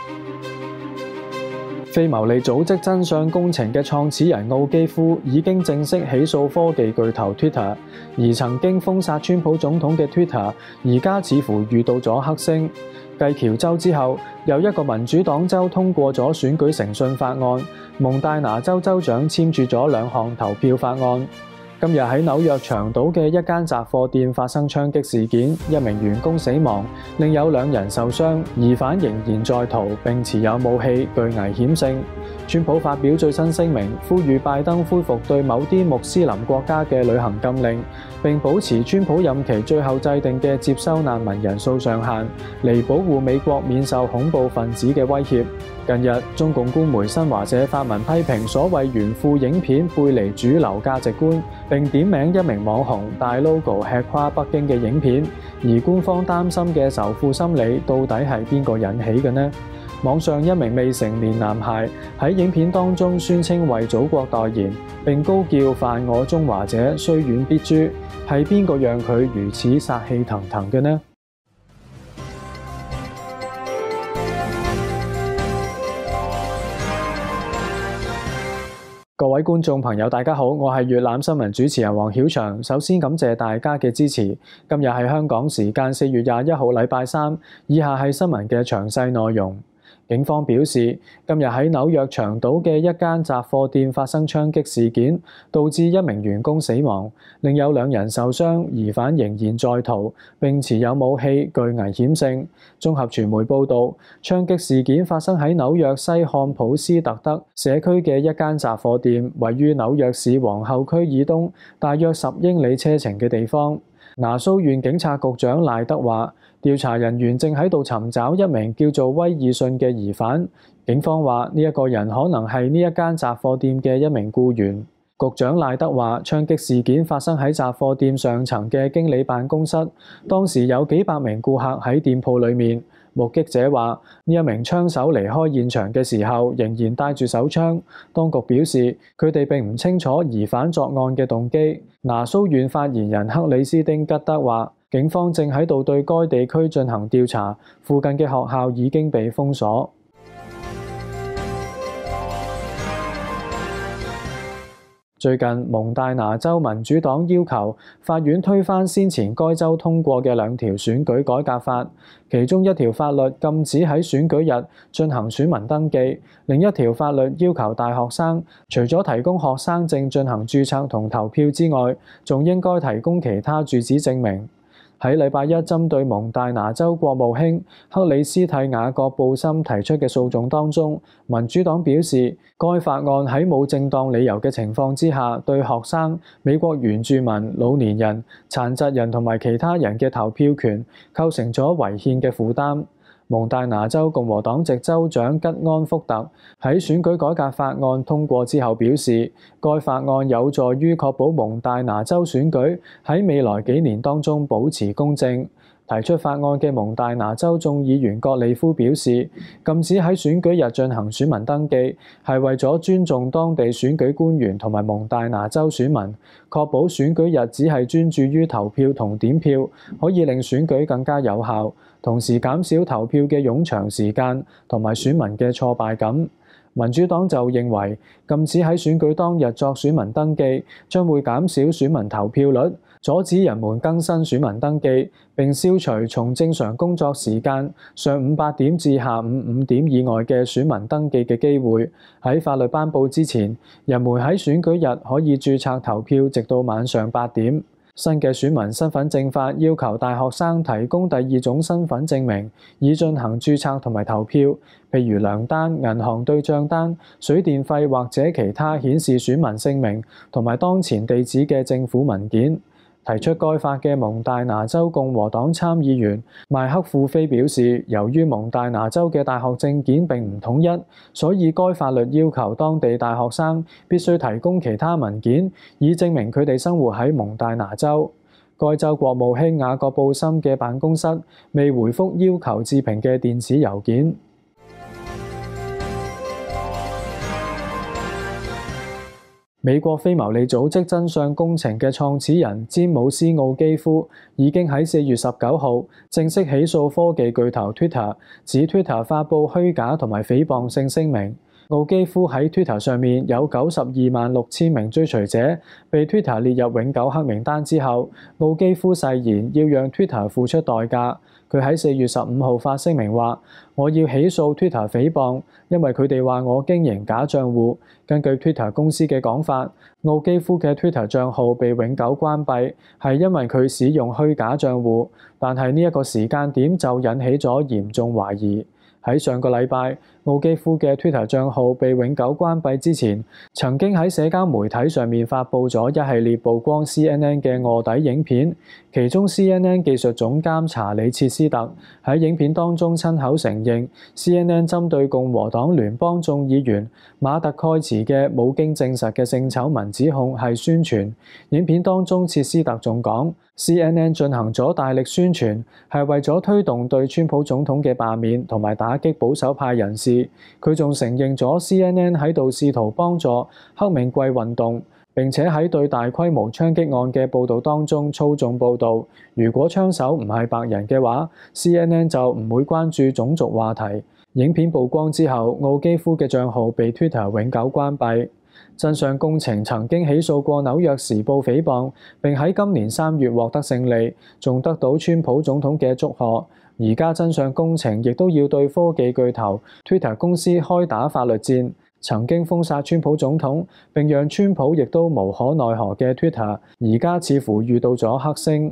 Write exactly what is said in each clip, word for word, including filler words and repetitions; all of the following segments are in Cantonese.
非牟利組織真相工程嘅創始人奧基夫已經正式起訴科技巨頭 Twitter， 而曾經封殺川普總統嘅 Twitter， 而家似乎遇到咗黑星。繼喬州之後，又一個民主黨州通過咗選舉誠信法案，蒙大拿州州長簽署咗兩項投票法案。今日喺紐約長島嘅一間雜貨店發生槍擊事件，一名員工死亡，另有兩人受傷，疑犯仍然在逃並持有武器，具危險性。川普發表最新聲明，呼籲拜登恢復對某啲穆斯林國家嘅旅行禁令，並保持川普任期最後制定嘅接收難民人數上限，嚟保護美國免受恐怖分子嘅威脅。近日，中共官媒新華社發文批評所謂炫富影片背離主流價值觀，並點名一名網紅大 logo 吃垮北京嘅影片，而官方擔心嘅仇富心理到底係邊個引起嘅呢？網上一名未成年男孩喺影片當中宣稱為祖國代言，並高叫犯我中華者，雖遠必誅，係邊個讓佢如此殺氣騰騰嘅呢？各位觀眾朋友，大家好，我係粵覽新聞主持人黃曉翔。首先感謝大家嘅支持。今日係香港時間四月廿一號，禮拜三。以下係新聞嘅詳細內容。警方表示，今日喺紐約長島嘅一間雜貨店發生槍擊事件，導致一名員工死亡，另有兩人受傷，疑犯仍然在逃，並持有武器，具危險性。綜合傳媒報導，槍擊事件發生喺紐約西漢普斯特德社區嘅一間雜貨店，位於紐約市皇后區以東，大約十英里車程嘅地方。拿蘇縣警察局長賴德話，調查人員正喺度尋找一名叫做威爾遜嘅疑犯。警方話呢一個人可能係呢一間雜貨店嘅一名僱員。局長賴德話，槍擊事件發生喺雜貨店上層嘅經理辦公室，當時有幾百名顧客喺店鋪裏面。目擊者話，呢一名槍手離開現場嘅時候仍然帶住手槍。當局表示，佢哋並唔清楚疑犯作案嘅動機。拿蘇縣發言人克里斯丁吉德話，警方正喺度對該地區進行調查，附近嘅學校已經被封鎖。最近，蒙大拿州民主黨要求法院推翻先前該州通過嘅兩條選舉改革法，其中一條法律禁止喺選舉日進行選民登記，另一條法律要求大學生除咗提供學生證進行註冊同投票之外，仲應該提供其他住址證明。喺禮拜一針對蒙大拿州國務卿克里斯蒂亞各布森提出嘅訴訟當中，民主黨表示，該法案喺冇正當理由嘅情況之下，對學生、美國原住民、老年人、殘疾人同埋其他人嘅投票權構成咗違憲嘅負擔。蒙大拿州共和黨籍州長吉安福特喺選舉改革法案通過之後表示，該法案有助於確保蒙大拿州選舉喺未來幾年當中保持公正。提出法案嘅蒙大拿州眾議員葛利夫表示，禁止喺選舉日進行選民登記係為咗尊重當地選舉官員同埋蒙大拿州選民，確保選舉日只係專注於投票同點票，可以令選舉更加有效，同時減少投票嘅冗長時間同埋選民嘅挫敗感。民主黨就認為，禁止喺選舉當日作選民登記將會減少選民投票率，阻止人們更新選民登記，並消除從正常工作時間上午八點至下午五點以外嘅選民登記嘅機會。喺法律頒布之前，人們喺選舉日可以註冊投票，直到晚上八點。新嘅選民身份證法要求大學生提供第二種身份證明，以進行註冊同埋投票，譬如糧單、銀行對帳單、水電費或者其他顯示選民姓名同埋當前地址嘅政府文件。提出該法嘅蒙大拿州共和黨參議員麥克富菲表示，由於蒙大拿州嘅大學證件並唔統一，所以該法律要求當地大學生必須提供其他文件，以證明佢哋生活喺蒙大拿州。該州國務卿雅各布森嘅辦公室未回覆要求置評嘅電子郵件。 美國非牟利組織真相工程嘅創始人詹姆斯奧基夫已經喺四月十九號正式起訴科技巨頭 Twitter， 指 Twitter 發布虛假同埋誹謗性聲明。奧基夫喺 Twitter 上面有九十二萬六千名追隨者，被 Twitter 列入永久黑名單之後，奧基夫誓言要讓 Twitter 付出代價。佢喺四月十五號發聲明話：我要起訴 Twitter 誹謗，因為佢哋話我經營假賬戶。根據 Twitter 公司嘅講法，奧基夫嘅 Twitter 帳號被永久關閉，係因為佢使用虛假賬戶，但係呢一個時間點就引起咗嚴重懷疑。喺上個禮拜，奧基夫嘅 Twitter 帳號被永久關閉之前，曾經喺社交媒體上面發布咗一系列曝光 C N N 嘅臥底影片，其中 C N N 技術總監查理切斯特喺影片當中親口承認 C N N 針對共和黨聯邦眾議員馬特蓋茨嘅冇經證實嘅性醜聞指控係宣傳。影片當中，切斯特仲講 C N N 進行咗大力宣傳，係為咗推動對川普總統嘅罷免同埋打擊保守派人士。佢仲承認咗 C N N 喺度試圖幫助黑名貴運動，並且喺對大規模槍擊案嘅報導當中操縱報導。如果槍手唔係白人嘅話， C N N 就唔會關注種族話題。影片曝光之後，奧基夫嘅帳號被 Twitter 永久關閉。真相工程曾經起訴過紐約時報誹謗，並喺今年三月獲得勝利，仲得到川普總統嘅祝賀。而家真相工程亦都要對科技巨頭 Twitter 公司開打法律戰。曾經封殺川普總統並讓川普亦都無可奈何嘅 Twitter， 而家似乎遇到咗黑星。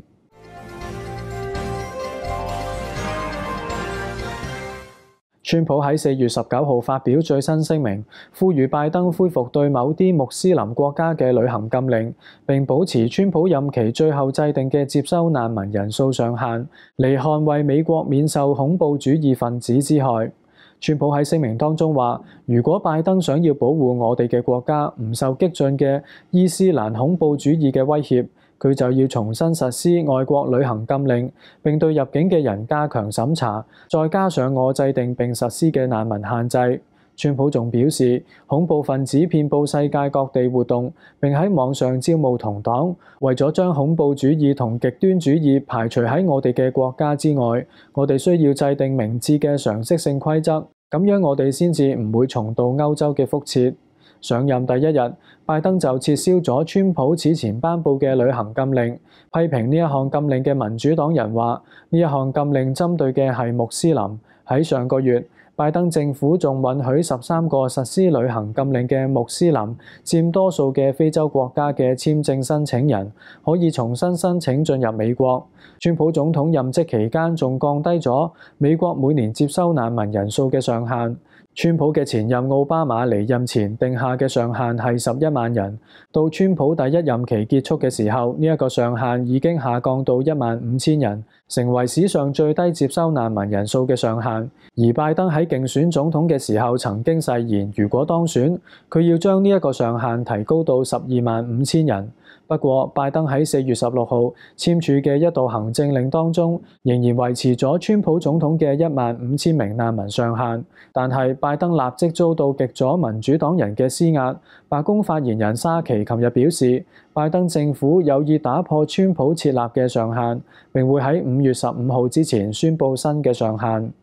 川普喺四月十九號發表最新聲明，呼籲拜登恢復對某啲穆斯林國家嘅旅行禁令，並保持川普任期最後制定嘅接收難民人數上限，嚟捍衛美國免受恐怖主義分子之害。川普喺聲明當中話：如果拜登想要保護我哋嘅國家唔受激進嘅伊斯蘭恐怖主義嘅威脅，佢就要重新實施外國旅行禁令，並對入境嘅人加強審查，再加上我制定並實施嘅難民限制。川普仲表示，恐怖分子遍佈世界各地活動，並喺網上招募同黨，為咗將恐怖主義同極端主義排除喺我哋嘅國家之外，我哋需要制定明智嘅常識性規則，咁樣我哋先至唔會重蹈歐洲嘅覆轍。上任第一日，拜登就撤銷咗川普此前頒布嘅旅行禁令。批評呢一項禁令嘅民主黨人話，呢一項禁令針對嘅係穆斯林。喺上個月，拜登政府仲允許十三個實施旅行禁令嘅穆斯林，佔多數嘅非洲國家嘅簽證申請人，可以重新申請進入美國。川普總統任職期間仲降低咗美國每年接收難民人數嘅上限。川普嘅前任奧巴馬離任前定下嘅上限係十一萬人，到川普第一任期結束嘅時候，呢一個上限已經下降到一萬五千人，成為史上最低接收難民人數嘅上限。而拜登喺競選總統嘅時候曾經誓言，如果當選，佢要將呢一個上限提高到十二萬五千人。不過，拜登喺四月十六號簽署嘅一道行政令當中，仍然維持咗川普總統嘅一萬五千名難民上限。但係拜登立即遭到極左民主黨人嘅施壓。白宮發言人沙奇琴日表示，拜登政府有意打破川普設立嘅上限，並會喺五月十五號之前宣布新嘅上限。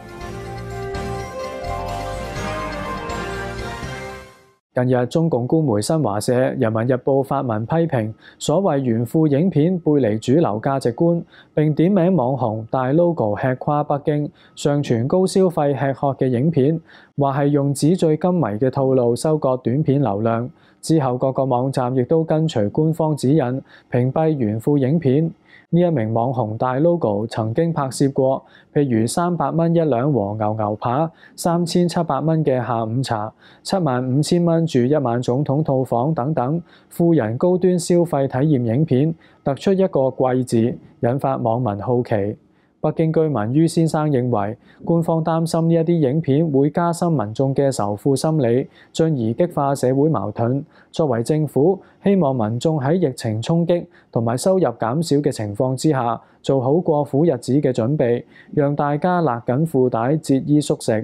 近日，中共官媒新華社、人民日報發文批評所謂炫富影片背離主流價值觀，並點名網紅大 logo 吃垮北京，上傳高消費吃喝嘅影片，話係用紙醉金迷嘅套路收割短片流量。之後各個網站亦都跟隨官方指引，屏蔽炫富影片。呢一名網紅大 logo 曾經拍攝過，譬如三百蚊一兩和牛牛扒、三千七百蚊嘅下午茶、七萬五千蚊住一晚總統套房等等富人高端消費體驗影片，突出一個貴字，引發網民好奇。北京居民于先生認為，官方擔心呢一啲影片會加深民眾嘅仇富心理，進而激化社會矛盾。作為政府，希望民眾喺疫情衝擊同埋收入減少嘅情況之下，做好過苦日子嘅準備，讓大家勒緊褲帶節衣縮食。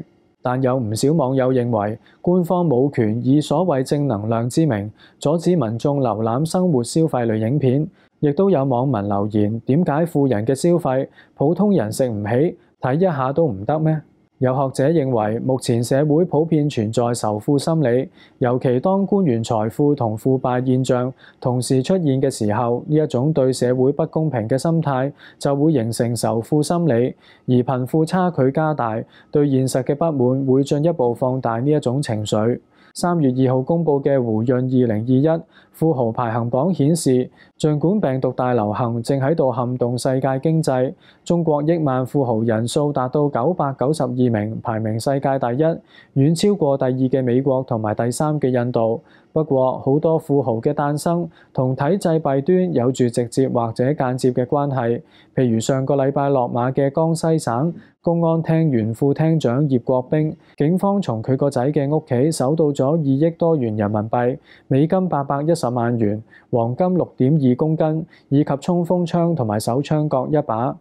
但有唔少網友認為，官方冇權以所謂正能量之名，阻止民眾瀏覽生活消費類影片。亦都有網民留言：點解富人嘅消費，普通人食唔起，睇一下都唔得咩？有學者認為，目前社會普遍存在仇富心理，尤其當官員財富同腐敗現象同時出現嘅時候，呢一種對社會不公平嘅心態就會形成仇富心理，而貧富差距加大，對現實嘅不滿會進一步放大呢一種情緒。三月二號公佈嘅胡潤二零二一富豪排行榜顯示，儘管病毒大流行正喺度撼動世界經濟，中國億萬富豪人數達到九百九十二名，排名世界第一，遠超過第二嘅美國同埋第三嘅印度。不過，好多富豪嘅誕生同體制弊端有住直接或者間接嘅關係。譬如上個禮拜落馬嘅江西省公安廳原副廳長葉國兵，警方從佢個仔嘅屋企搜到咗二億多元人民幣、美金八百一十萬元、黃金六點二公斤，以及衝鋒槍同埋手槍各一把。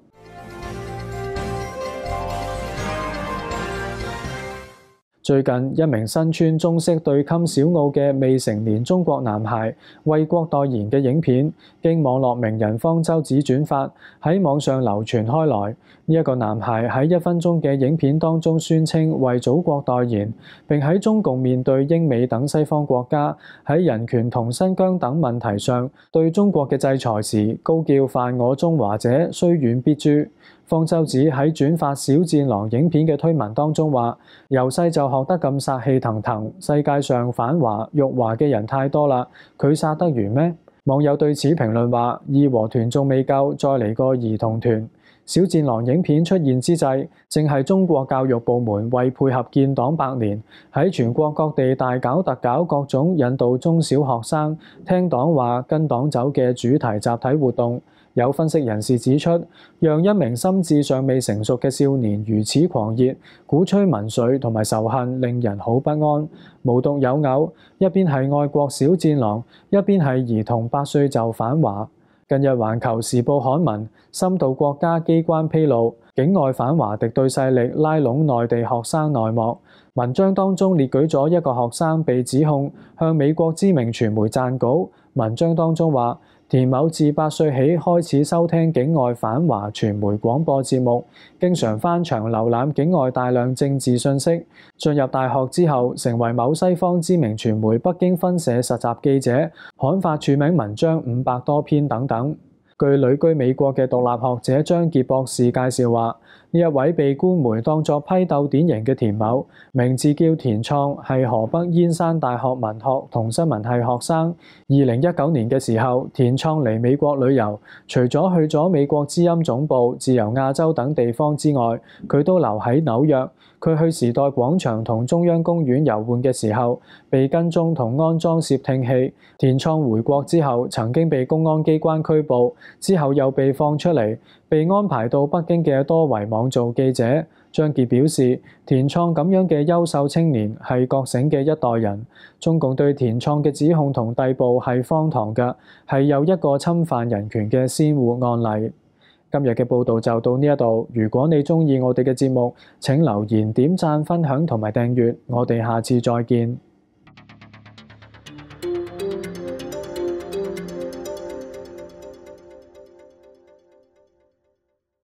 最近，一名身穿中式對襟小袄嘅未成年中國男孩為國代言嘅影片，經網絡名人方舟子轉發，喺網上流傳開來。呢一個男孩喺一分鐘嘅影片當中宣稱為祖國代言，並喺中共面對英美等西方國家喺人權同新疆等問題上對中國嘅制裁時，高叫犯我中華者，雖遠必誅。方舟子喺轉發小戰狼影片嘅推文當中話：由細就學得咁殺氣騰騰，世界上反華辱華嘅人太多啦，佢殺得完咩？網友對此評論話：義和團仲未夠，再嚟個兒童團。小戰狼影片出現之際，正係中國教育部門為配合建黨百年，喺全國各地大搞特搞各種引導中小學生聽黨話跟黨走嘅主題集體活動。有分析人士指出，讓一名心智尚未成熟嘅少年如此狂熱，鼓吹民粹同埋仇恨，令人好不安。無獨有偶，一邊係愛國小戰狼，一邊係兒童八歲就反華。近日《環球時報》刊文，深度國家機關披露境外反華敵對勢力拉攏內地學生內幕。文章當中列舉咗一個學生被指控向美國知名傳媒撰稿。文章當中話，田某自八歲起開始收聽境外反華傳媒廣播節目，經常翻牆瀏覽境外大量政治信息。進入大學之後，成為某西方知名傳媒北京分社實習記者，刊發署名文章五百多篇等等。據旅居美國嘅獨立學者張傑博士介紹話，呢一位被官媒當作批鬥典型嘅田某，名字叫田創，係河北燕山大學文學同新聞系學生。二零一九年嘅時候，田創嚟美國旅遊，除咗去咗美國之音總部、自由亞洲等地方之外，佢都留喺紐約。佢去時代廣場同中央公園遊玩嘅時候，被跟蹤同安裝竊聽器。田創回國之後，曾經被公安機關拘捕，之後又被放出嚟，被安排到北京嘅多維網做記者。張傑表示，田創咁樣嘅優秀青年係覺醒嘅一代人。中共對田創嘅指控同逮捕係荒唐嘅，係又一個侵犯人權嘅鮮活案例。今日嘅報導就到呢一度。如果你鍾意我哋嘅節目，請留言、點讚、分享同埋訂閱。我哋下次再見。